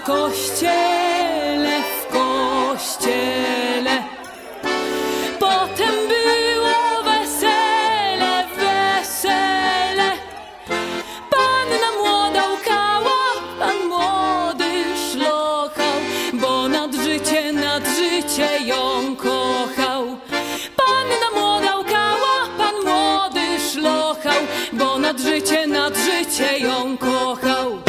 w kościele, w kościele. Potem było wesele, wesele. Panna młoda łkała, pan młody szlochał, bo nad życie ją kochał. Panna młoda łkała, pan młody szlochał, bo nad życie ją kochał.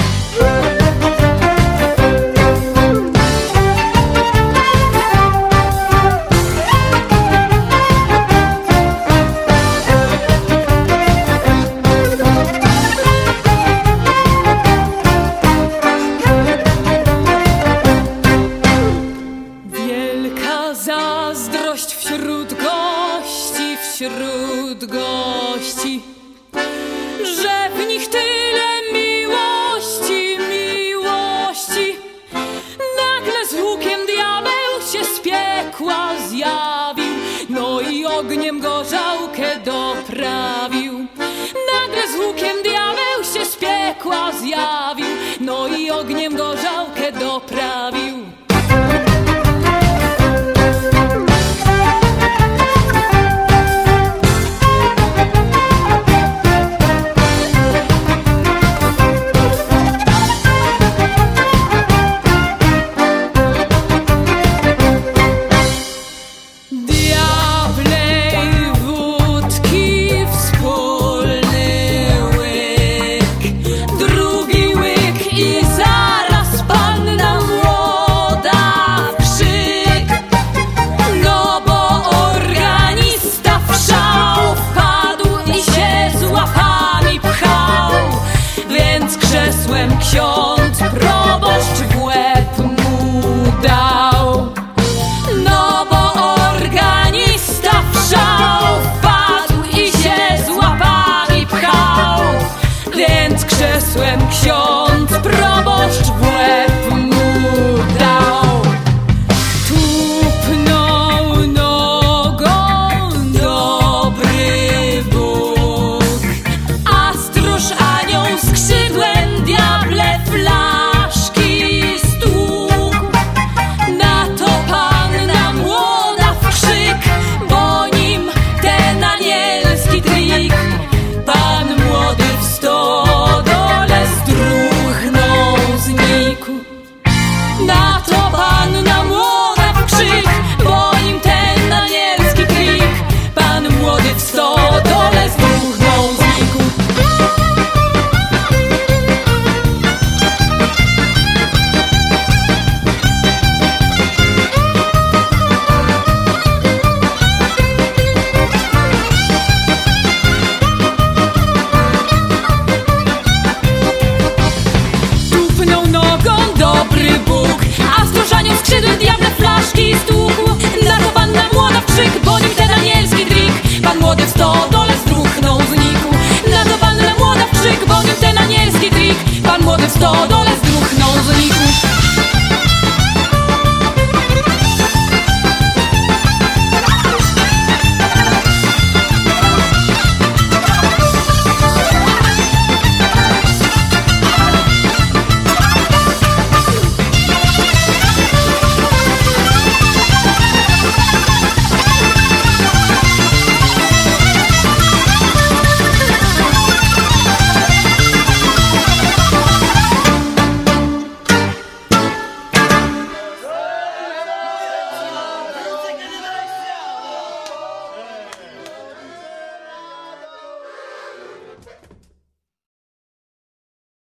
Wielka zazdrość wśród gości, że w nich tyle miłości. Nagle z łukiem diabeł się z piekła zjawił, no i ogniem gorzałkę doprawił. Nagle z łukiem diabeł się z piekła zjawił, no i ogniem gorzałkę doprawił.